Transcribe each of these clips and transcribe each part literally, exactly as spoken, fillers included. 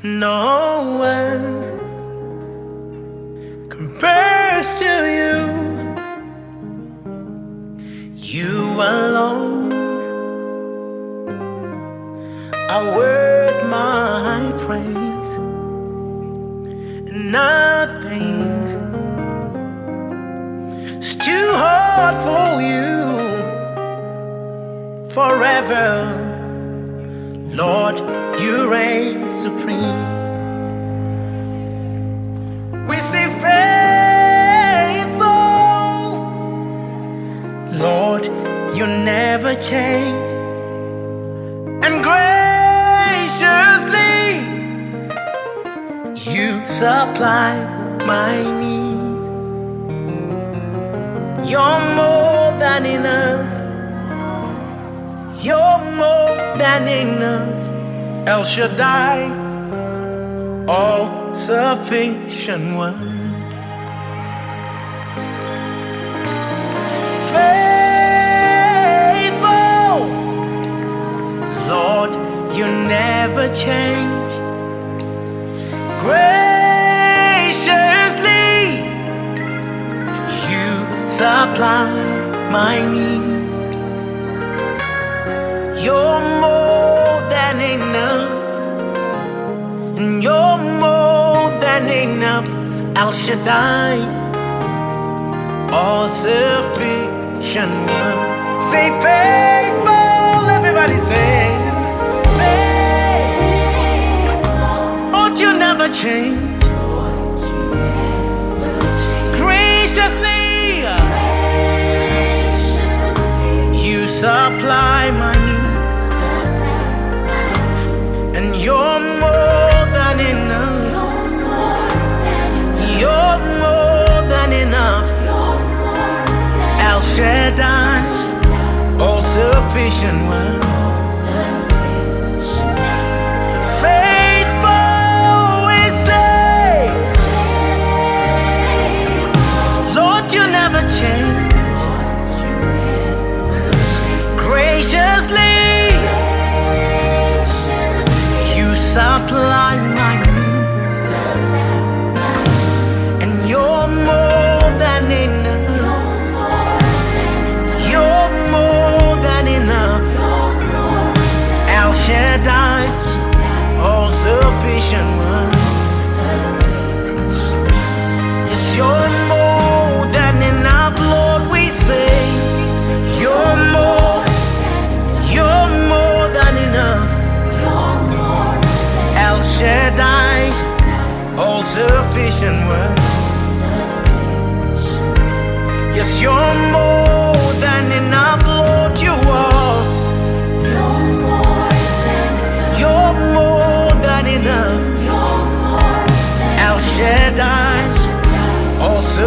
No one compares to you. You alone are worth my praise. Nothing's too hard for you. Forever, Lord, you reign supreme. We say faithful, Lord, you never change. And graciously, you supply my needs. You're more than enough. You're more than enough. El Shaddai, all sufficient one. Faithful, Lord, you never change. Graciously, you supply my needs. You're more than enough, and you're more than enough. El Shaddai, all sufficient one. Say faithful, everybody say faithful. Won't you never change? Graciously, you supply my needs. And you're more than enough. You're more than enough. El Shaddai, all sufficient one. Faithful, we say, Lord, you never change. Graciously, supply my needs, and you're more than enough. You're more than enough. El Shaddai, all sufficient one. Yes, you're more than enough, Lord. We say you're more. You're more than enough. El Shaddai, all sufficient one. Yes, you're more than enough, Lord, you are. You're more than enough. El Shaddai, all sufficient.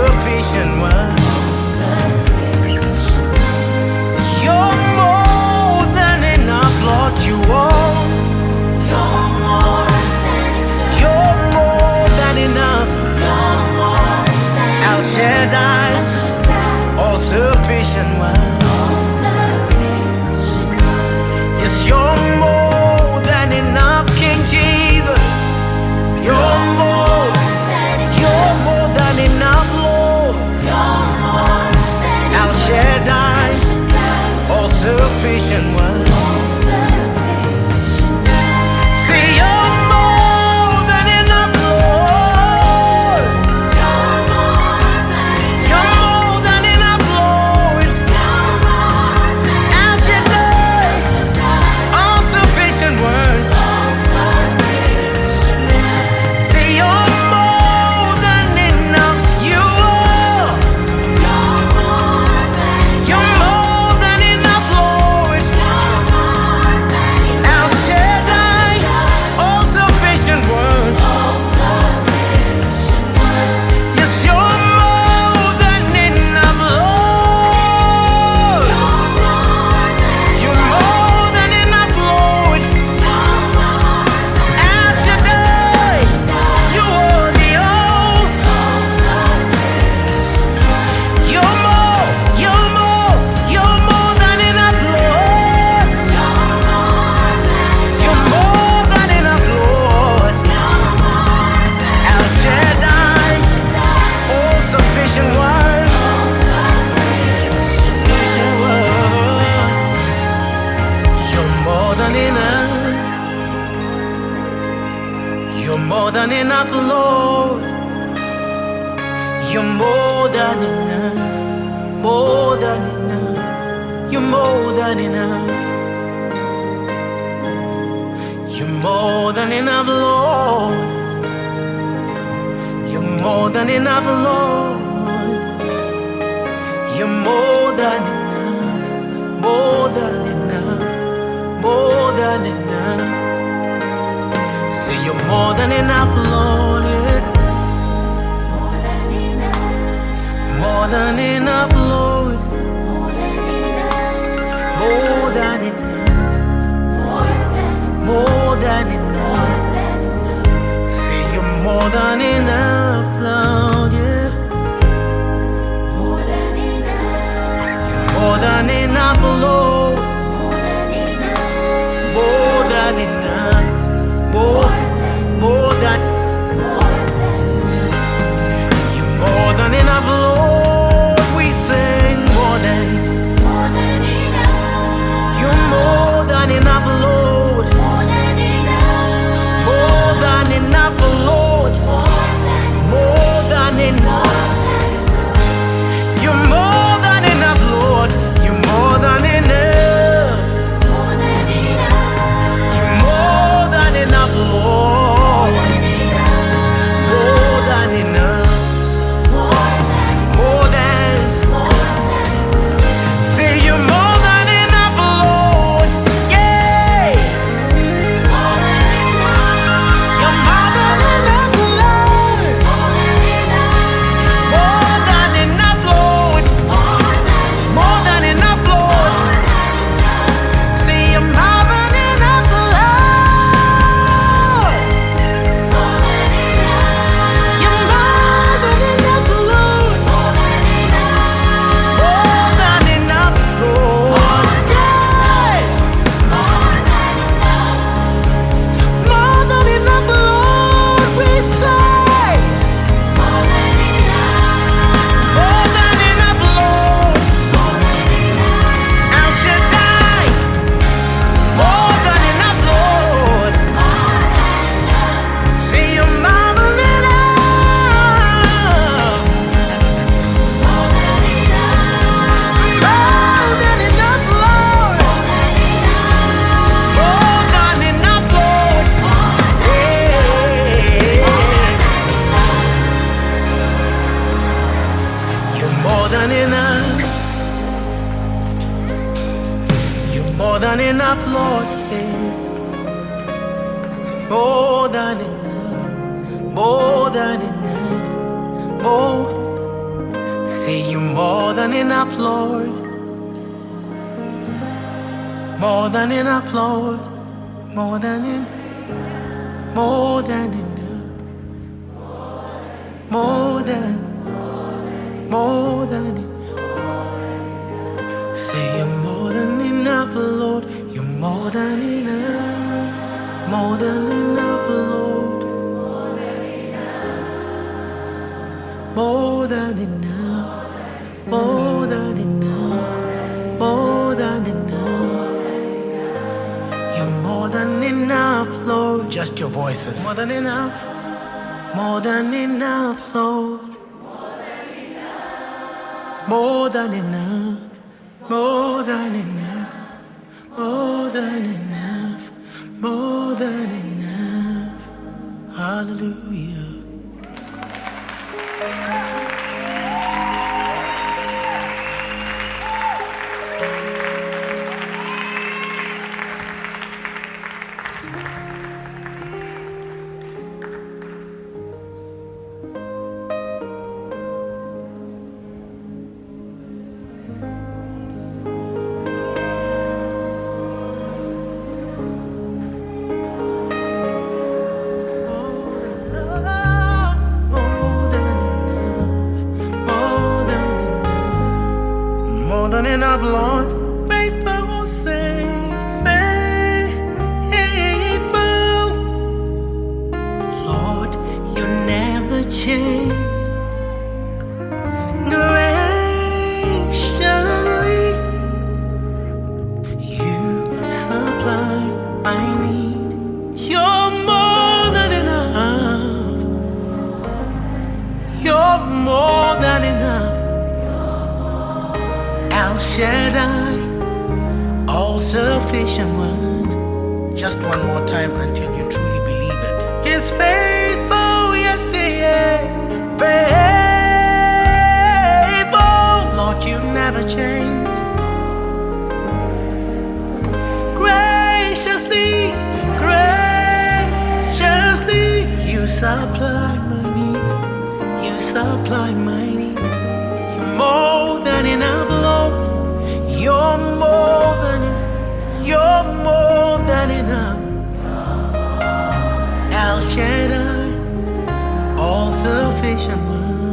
than enough, Lord. You're more than enough, more than enough. You're more than enough. You're more than enough, Lord. You're more than enough, Lord. You're more than enough, more than enough, more than enough. Say you're more than enough, Lord. Yeah. More than enough, Lord. More than enough. More than enough. Say you're more than enough, Lord. Yeah. More than enough, Lord. More than enough. More, more than. You're more than enough, Lord. We sing more than. You're more than enough, Lord. More than enough, Lord. More than enough. You're more than enough, Lord. You're more than enough. You're more than enough, Lord. More than enough. More than. Say you're more than enough, Lord. Yeah. You're more than enough, Lord. More than enough, Lord. More than enough, Lord. Say you're more than enough, Lord. You're more than enough, Lord. More than enough, Lord. Yeah. More than enough, Lord. We say. More than enough, Lord. El Shaddai. More than enough, Lord. Say you're more than enough. More than enough, Lord. More than enough, Lord. Yeah. You're more than enough. You're more than enough, Lord. Yeah. More than enough. More than enough. More. Say you're more than enough, Lord. More than enough, Lord. More than enough. More than enough. More than. More than enough. Say you're more than enough, Lord. You're more than enough. More than enough, Lord. More than enough. More than enough. More than enough. You're more than enough, Lord. Just your voices. More than enough. More than enough, Lord. More than enough. More than enough. More than enough. More than enough. Hallelujah. Oh, Shaddai, all sufficient one. Just one more time until you truly believe it. He's faithful, yes he is. Faithful, Lord, you never change. Graciously, graciously, you supply my needs. You supply my needs. You're more than enough, Lord. You're more than enough. You're more than enough. El Shaddai, all sufficient one.